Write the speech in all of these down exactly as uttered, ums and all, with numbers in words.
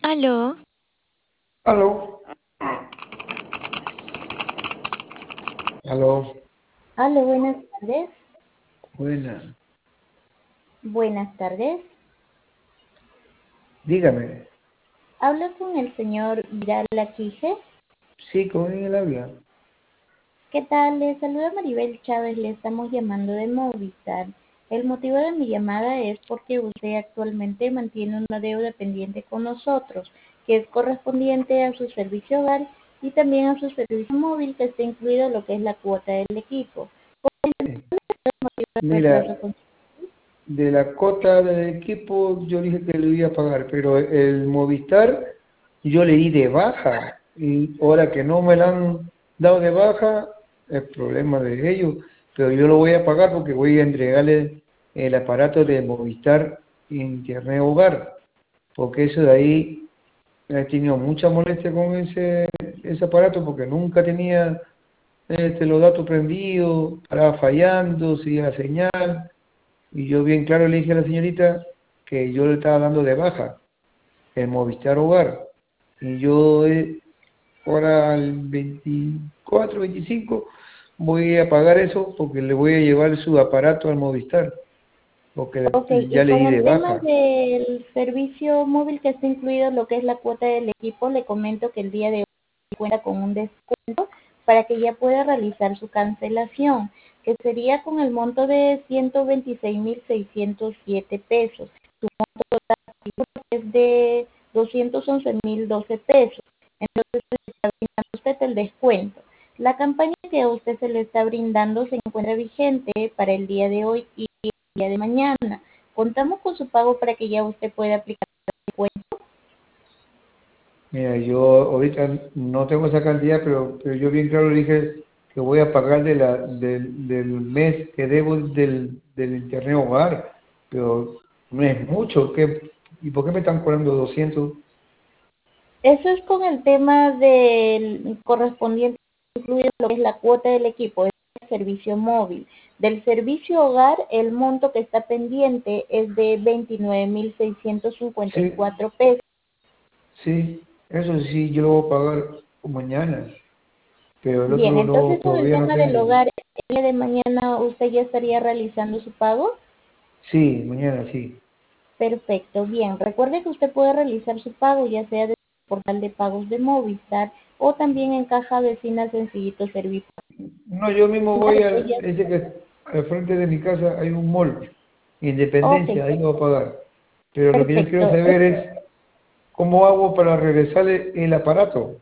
Aló, Aló, aló, Hola, buenas tardes. buena. Buenas tardes. Dígame, Hablo con el señor Viral Aquije. sí, con él habla. ¿Qué tal? Le saluda Maribel Chávez. Le estamos llamando de Movistar. El motivo de mi llamada es porque usted actualmente mantiene una deuda pendiente con nosotros, que es correspondiente a su servicio hogar y también a su servicio móvil, que está incluido lo que es la cuota del equipo. Eh, El retraso Mira, con- de la cota del equipo yo dije que le iba a pagar, pero el Movistar yo le di de baja y ahora que no me la han dado de baja, es problema de ellos, pero yo lo voy a pagar porque voy a entregarle el aparato de Movistar Internet Hogar, porque eso de ahí he tenido mucha molestia con ese, ese aparato porque nunca tenía este, los datos prendidos, paraba fallando, seguía la señal, y yo bien claro le dije a la señorita que yo le estaba dando de baja el Movistar Hogar, y yo eh, ahora al veinticuatro, veinticinco voy a pagar eso porque le voy a llevar su aparato al Movistar, porque Ok, ya y le con di de el tema baja. del servicio móvil que está incluido lo que es la cuota del equipo, le comento que el día de hoy cuenta con un descuento para que ya pueda realizar su cancelación, que sería con el monto de ciento veintiséis mil seiscientos siete pesos. Su monto total es de doscientos once mil doce pesos. Entonces, le está brindando usted el descuento. La campaña que a usted se le está brindando se encuentra vigente para el día de hoy y el día de mañana. Contamos con su pago para que ya usted pueda aplicar el descuento. Mira, yo ahorita no tengo esa cantidad, pero, pero yo bien claro le dije que voy a pagar de la, del, del mes que debo del, del internet hogar, pero no es mucho. ¿Qué, ¿y por qué me están cobrando doscientos? Eso es con el tema del correspondiente, incluye lo que es la cuota del equipo, es el servicio móvil. Del servicio hogar, el monto que está pendiente es de veintinueve mil seiscientos cincuenta y Sí, cuatro pesos. sí, eso sí, yo lo voy a pagar mañana, pero el Bien, otro no, entonces con el todavía no tema del tengo. hogar, el día de mañana usted ya estaría realizando su pago. Sí, mañana sí. Perfecto, bien. Recuerde que usted puede realizar su pago ya sea desde el portal de pagos de Movistar o también en Caja Vecina Sencillito Servicio. No, yo mismo voy Usted al, ya- ese que al frente de mi casa hay un mall, Ok, Independencia, ahí lo voy a pagar. Pero lo que yo quiero perfecto. saber es cómo hago para regresarle el aparato.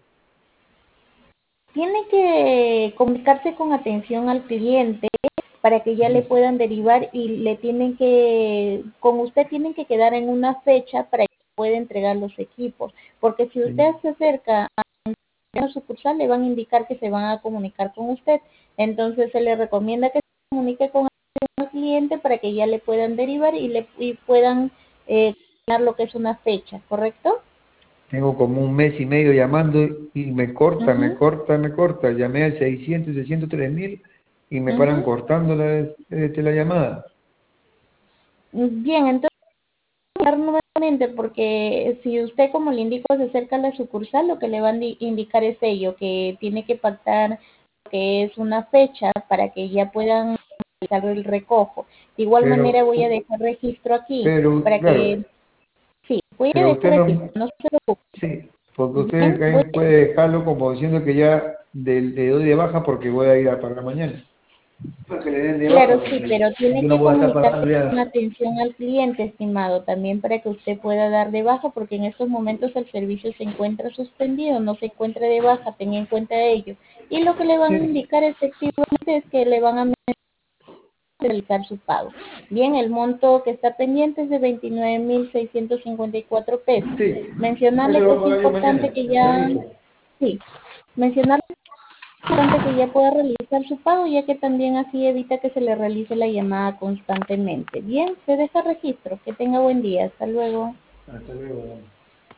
Tiene que comunicarse con atención al cliente para que ya le puedan derivar y le tienen que, con usted tienen que quedar en una fecha para que pueda entregar los equipos. Porque si usted Sí. se acerca a su sucursal, le van a indicar que se van a comunicar con usted. Entonces se le recomienda que se comunique con el cliente para que ya le puedan derivar y le y puedan eh, dar lo que es una fecha, ¿correcto? Tengo como un mes y medio llamando y me corta, me Ujú, corta, me corta. Llamé al seiscientos, seiscientos tres mil y me paran ujú. cortando la, este, la llamada. Bien, entonces nuevamente porque si usted como le indico se acerca a la sucursal, lo que le van a indicar es ello, que tiene que pactar lo que es una fecha para que ya puedan realizar el recojo. De igual manera Pero, voy a dejar registro aquí pero, para claro, que, sí, voy a pero dejar usted registro, no, no se preocupe. sí, porque usted Bien, voy también puede dejarlo como diciendo que ya de- le doy de baja porque voy a ir a pagar mañana. Para que le den de baja, claro, sí, porque pero tiene yo no que voy a estar comunicarse pagando ya. con atención al cliente, estimado, también para que usted pueda dar de baja, porque en estos momentos el servicio se encuentra suspendido, no se encuentra de baja, tenga en cuenta ello. Y lo que le van a Sí, indicar efectivamente es que le van a realizar su pago. Bien, el monto que está pendiente es de veintinueve mil seiscientos cincuenta y cuatro pesos. sí, eso Mencionarle lo que voy a es pagar yo importante mañana, que ya ya, listo. sí, mencionarle importante que ya pueda realizar su pago, ya que también así evita que se le realice la llamada constantemente. Bien, se deja registro. Que tenga buen día. Hasta luego. Hasta luego.